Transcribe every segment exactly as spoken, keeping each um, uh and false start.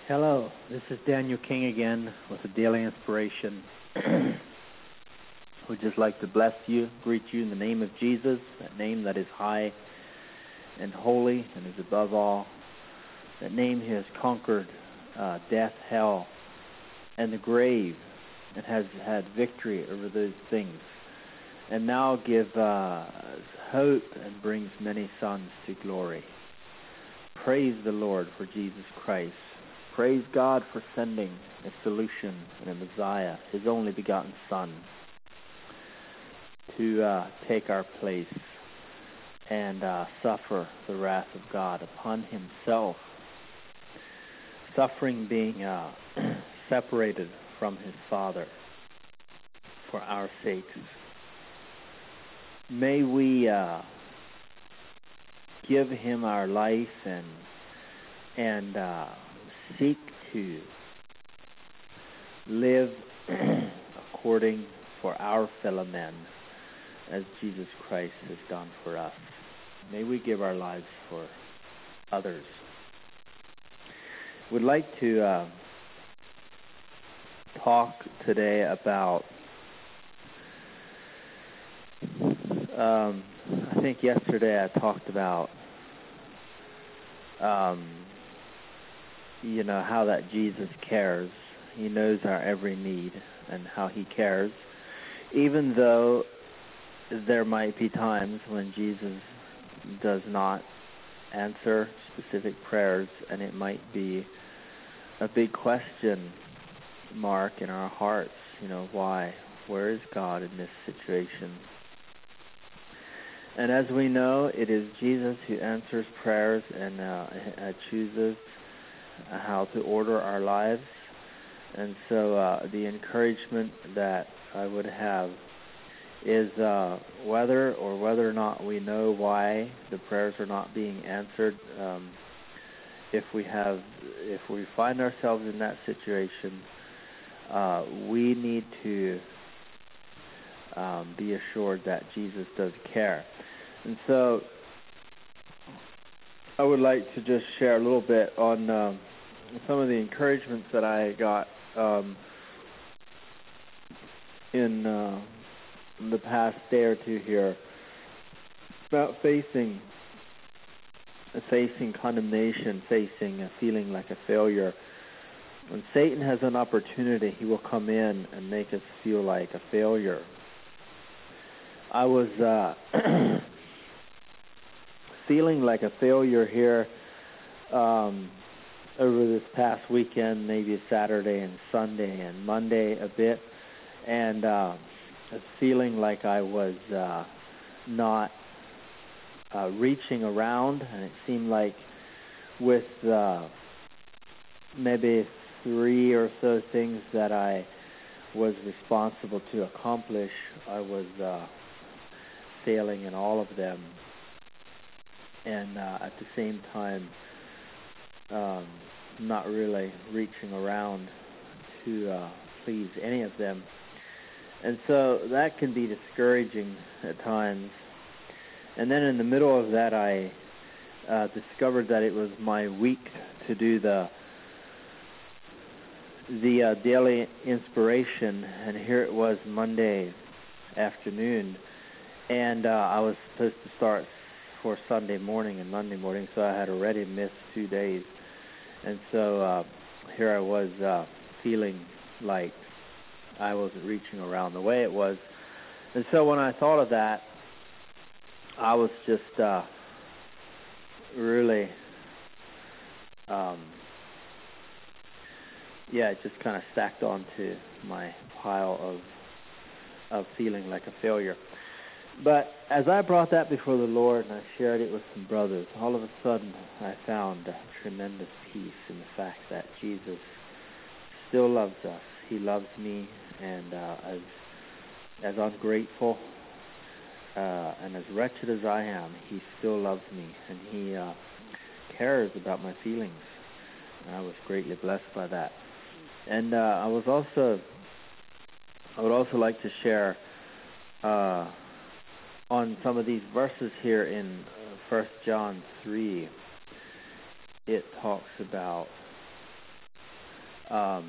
Hello, this is Daniel King again with a daily inspiration. We'd just like to bless you, greet you in the name of Jesus, that name that is high and holy and is above all. That name He has conquered uh, death, hell, and the grave, and has had victory over those things. And now give uh, hope and brings many sons to glory. Praise the Lord for Jesus Christ. Praise God for sending a solution and a Messiah, His only begotten Son, to uh, take our place and uh, suffer the wrath of God upon Himself, suffering being uh, separated from His Father for our sakes. May we uh, give Him our life and and uh, seek to live according for our fellow men as Jesus Christ has done for us. May we give our lives for others. We'd like to uh, talk today about um, I think yesterday I talked about um, you know, how that Jesus cares. He knows our every need and how He cares. Even though there might be times when Jesus does not answer specific prayers, and it might be a big question mark in our hearts. You know, why? Where is God in this situation? And as we know, it is Jesus who answers prayers and uh, chooses how to order our lives. And so uh, the encouragement that I would have is uh, whether or whether or not we know why the prayers are not being answered. Um, if we have, if we find ourselves in that situation, uh, we need to um, be assured that Jesus does care. And so I would like to just share a little bit on um, some of the encouragements that I got um, in uh, the past day or two here about facing facing condemnation, facing a feeling like a failure. When Satan has an opportunity, he will come in and make us feel like a failure. I was uh, feeling like a failure here um, over this past weekend, maybe Saturday and Sunday and Monday a bit, and uh, feeling like I was uh, not uh, reaching around, and it seemed like with uh, maybe three or so things that I was responsible to accomplish, I was uh, failing in all of them. And uh, at the same time, um, not really reaching around to uh, please any of them. And so that can be discouraging at times. And then in the middle of that, I uh, discovered that it was my week to do the the uh, daily inspiration, and here it was Monday afternoon, and uh, I was supposed to start for Sunday morning and Monday morning, so I had already missed two days. And so uh, here I was uh, feeling like I wasn't reaching around the way it was. And so when I thought of that, I was just uh, really, um, yeah, it just kind of stacked onto my pile of of feeling like a failure. But as I brought that before the Lord and I shared it with some brothers, all of a sudden I found a tremendous peace in the fact that Jesus still loves us. He loves me, and uh, as as ungrateful uh, and as wretched as I am, He still loves me, and He uh, cares about my feelings. And I was greatly blessed by that. And uh, I was also, I would also like to share uh, on some of these verses here in uh, First John three. It talks about Um,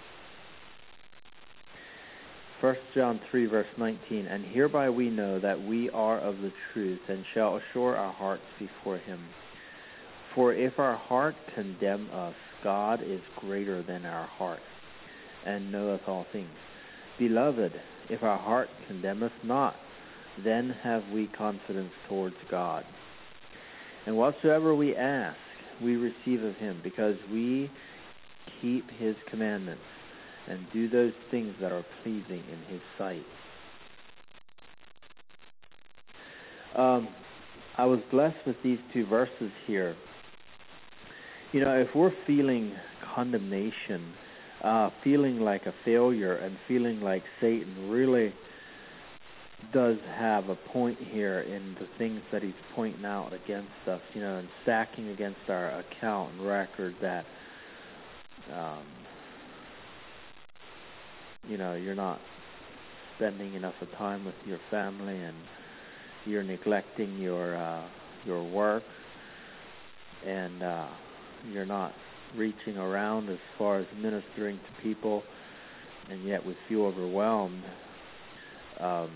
First John three, verse nineteen, and hereby we know that we are of the truth, and shall assure our hearts before him. For if our heart condemn us, God is greater than our heart, and knoweth all things. Beloved, if our heart condemn us not, then have we confidence towards God. And whatsoever we ask, we receive of him, because we keep his commandments, and do those things that are pleasing in his sight. Um, I was blessed with these two verses here. You know, if we're feeling condemnation, uh, feeling like a failure, and feeling like Satan really does have a point here in the things that he's pointing out against us, you know, and stacking against our account and record that, um, you know, you're not spending enough of time with your family, and you're neglecting your uh, your work, and uh, you're not reaching around as far as ministering to people, and yet we feel overwhelmed. Um,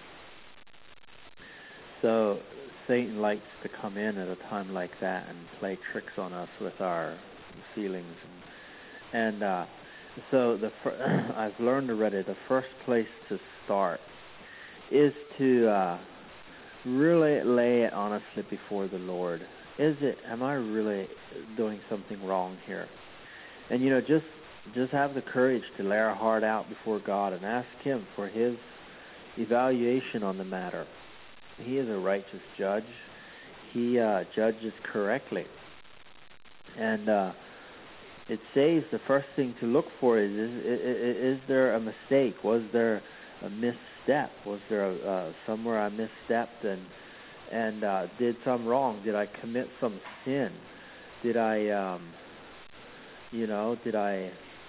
so Satan likes to come in at a time like that and play tricks on us with our feelings, and, and uh, so the fir- I've learned already the first place to start is to uh, really lay it honestly before the Lord. Is it? Am I really doing something wrong here? And you know, just just have the courage to lay our heart out before God and ask Him for His evaluation on the matter. He is a righteous judge. He uh, judges correctly, and uh, it says the first thing to look for is, is is there a mistake? Was there a misstep? Was there a, uh, somewhere I misstepped and and uh, did some wrong? Did I commit some sin? Did I, um, you know, did I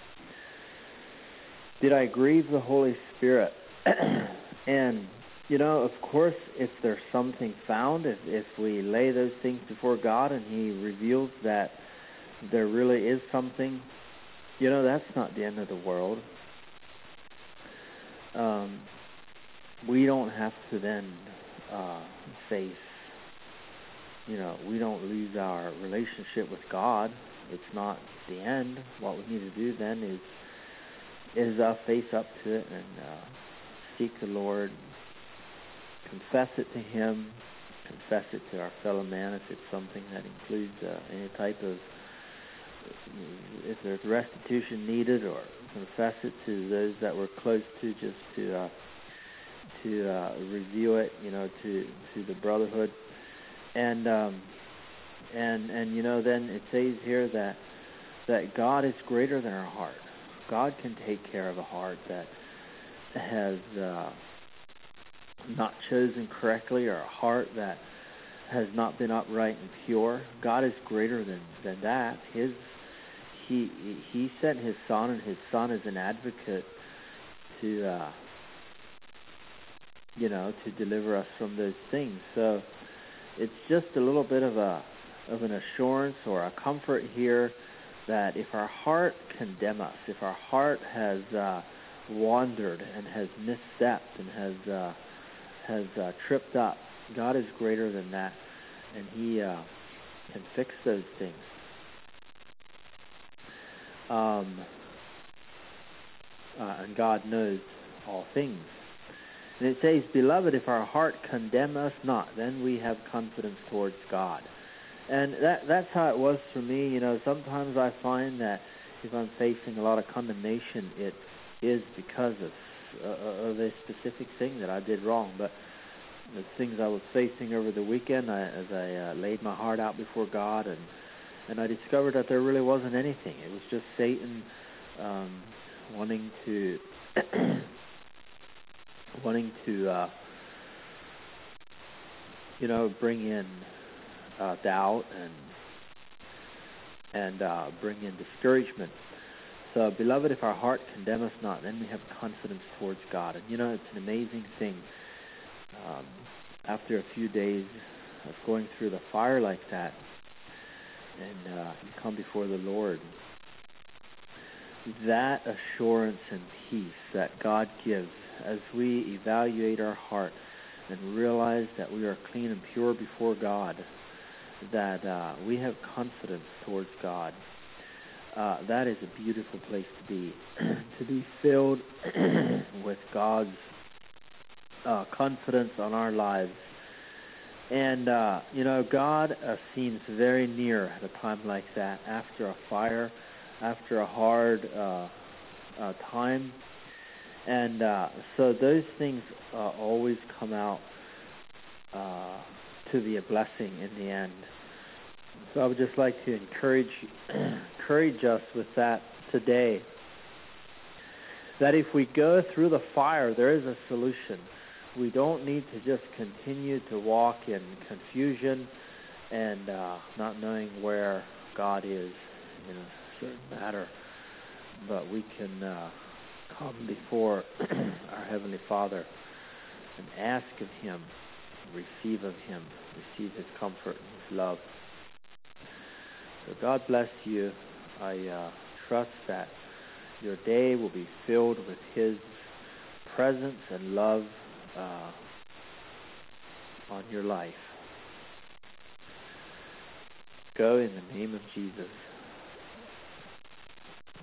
did I grieve the Holy Spirit? And you know, of course, if there's something found, if if we lay those things before God and He reveals that there really is something, you know, that's not the end of the world. Um, we don't have to then uh, face, you know, we don't lose our relationship with God. It's not the end. What we need to do then is is uh, face up to it and uh, seek the Lord, confess it to Him, confess it to our fellow man if it's something that includes uh, any type of, if there's restitution needed, or confess it to those that we're close to, just to uh, to uh, review it, you know, to to the brotherhood, and um, and and you know, then it says here that that God is greater than our heart. God can take care of a heart that has uh, not chosen correctly, or a heart that has not been upright and pure. God is greater than, than that. His He He sent His Son, and His Son is an advocate to uh, you know, to deliver us from those things. So it's just a little bit of a of an assurance or a comfort here that if our heart condemn us, if our heart has uh, wandered and has misstepped and has uh, has uh, tripped up, God is greater than that, and He uh, can fix those things. Um, uh, and God knows all things. And it says, "Beloved, if our heart condemn us not, then we have confidence towards God." And that that's how it was for me. You know, sometimes I find that if I'm facing a lot of condemnation, it is because of uh, of a specific thing that I did wrong. But the things I was facing over the weekend, I, as I uh, laid my heart out before God, and and I discovered that there really wasn't anything. It was just Satan um, wanting to wanting to uh, you know, bring in Uh, doubt and and uh, bring in discouragement. So, beloved, if our heart condemn us not, then we have confidence towards God. And you know, it's an amazing thing. Um, after a few days of going through the fire like that, and uh, you come before the Lord, that assurance and peace that God gives as we evaluate our heart and realize that we are clean and pure before God, that uh, we have confidence towards God. Uh, that is a beautiful place to be, to be filled with God's uh, confidence on our lives. And, uh, you know, God uh, seems very near at a time like that, after a fire, after a hard uh, uh, time. And uh, so those things uh, always come out uh, to be a blessing in the end. So I would just like to encourage encourage us with that today, that if we go through the fire, there is a solution. We don't need to just continue to walk in confusion and uh, not knowing where God is in a certain matter, but we can uh, come before our Heavenly Father and ask of Him, receive of Him, receive His comfort and His love. So God bless you. I uh, trust that your day will be filled with His presence and love uh, on your life. Go in the name of Jesus.